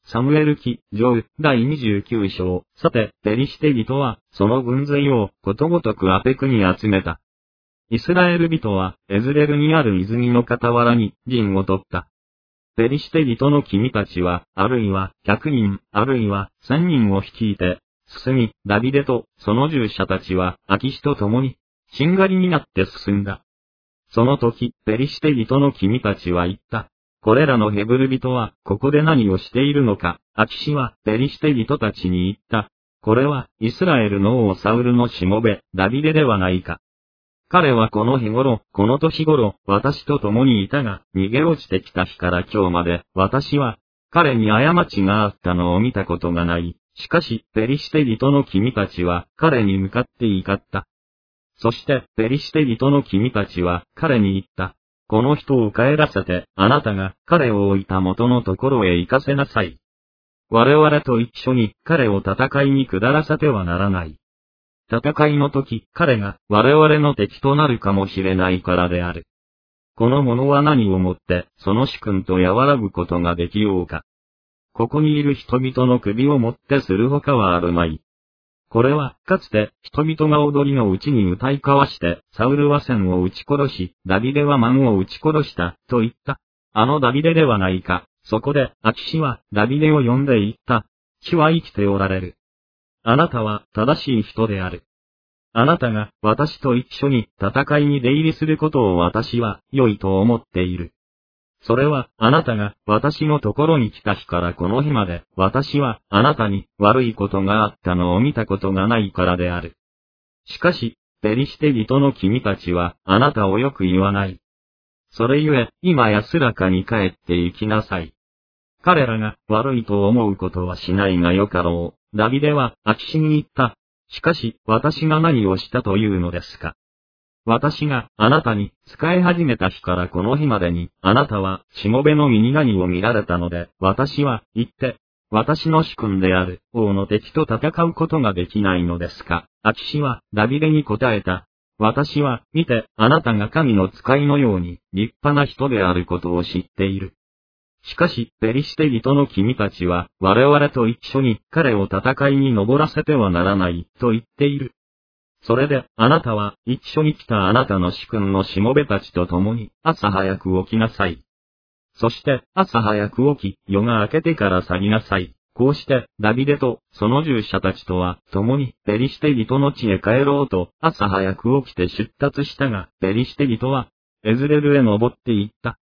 サムエル記上第29章。さて、ペリシテ人は、その軍勢をことごとくアペクに集めた。イスラエル人は、エズレルにある泉の傍らに陣を取った。ペリシテ人の君たちは、あるいは100人、あるいは1000人を率いて、進み、ダビデとその従者たちは、アキシと共に、しんがりになって進んだ。その時、ペリシテ人の君たちは言った。これらのヘブル人は、ここで何をしているのか。アキシは、ペリシテ人たちに言った。これは、イスラエルの王サウルのしもべ、ダビデではないか。彼はこの日頃、この年頃、私と共にいたが、逃げ落ちてきた日から今日まで、私は、彼に過ちがあったのを見たことがない。しかし、ペリシテ人の君たちは、彼に向かって怒った。そして、ペリシテ人の君たちは、彼に言った。この人を帰らせて、あなたが彼を置いた元のところへ行かせなさい。我々と一緒に彼を戦いに下らせてはならない。戦いの時、彼が我々の敵となるかもしれないからである。この者は何をもって、その主君と和らぐことができようか。ここにいる人々の首をもってするほかはあるまい。これは、かつて、人々が踊りのうちに歌い交わして、サウルは千を撃ち殺し、ダビデは万を撃ち殺した、と言った。あのダビデではないか。そこで、アキシは、ダビデを呼んで言った。主は生きておられる。あなたは、正しい人である。あなたが、私と一緒に、戦いに出入りすることを私は、良いと思っている。それは、あなたが、私のところに来た日からこの日まで、私は、あなたに、悪いことがあったのを見たことがないからである。しかし、ペリシテ人の君たちは、あなたをよく言わない。それゆえ、今安らかに帰って行きなさい。彼らが、悪いと思うことはしないがよかろう。ダビデは、アキシに言った。しかし、私が何をしたというのですか。私があなたに仕え始めた日からこの日までに、あなたはしもべの身に何を見られたので、私は言って、私の主君である王の敵と戦うことができないのですか。アキシはダビデに答えた。私は見て、あなたが神の使いのように立派な人であることを知っている。しかし、ペリシテ人の君たちは、我々と一緒に彼を戦いに登らせてはならない、と言っている。それで、あなたは、一緒に来たあなたの主君のしもべたちと共に、朝早く起きなさい。そして、朝早く起き、夜が明けてから去りなさい。こうして、ダビデと、その従者たちとは、共に、ペリシテ人の地へ帰ろうと、朝早く起きて出立したが、ペリシテ人は、エズレルへ登って行った。